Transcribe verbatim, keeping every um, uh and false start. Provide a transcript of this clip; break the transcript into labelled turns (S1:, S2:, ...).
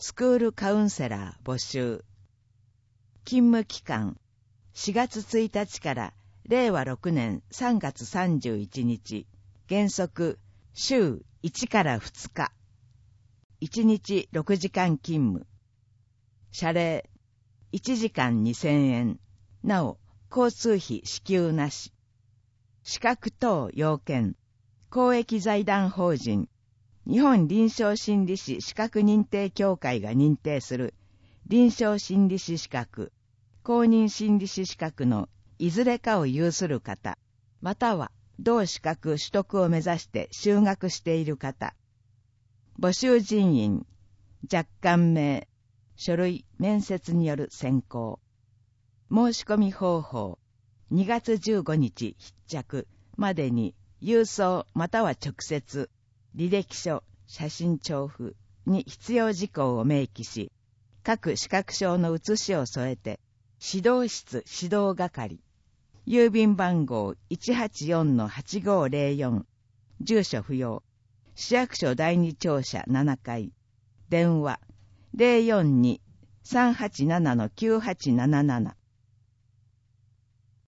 S1: スクールカウンセラー募集。勤務期間、しがつついたちかられいわろくねんさんがつさんじゅういちにち、原則、週いちからふつか。いちにちろくじかん勤務。謝礼、いちじかんにせんえん。なお、交通費支給なし。資格等要件。公益財団法人、日本臨床心理士資格認定協会が認定する臨床心理士資格、公認心理士資格のいずれかを有する方、または同資格取得を目指して修学している方。募集人員、若干名、書類、面接による選考。申し込み方法、にがつじゅうごにち必着までに郵送または直接、履歴書、写真帳付に必要事項を明記し、各資格証の写しを添えて、指導室指導係、郵便番号 いちはちよんのはちごーぜろよん、住所不要、市役所だいに庁舎ななかい、電話 ゼロよんに さんはちななのきゅうはちなななな。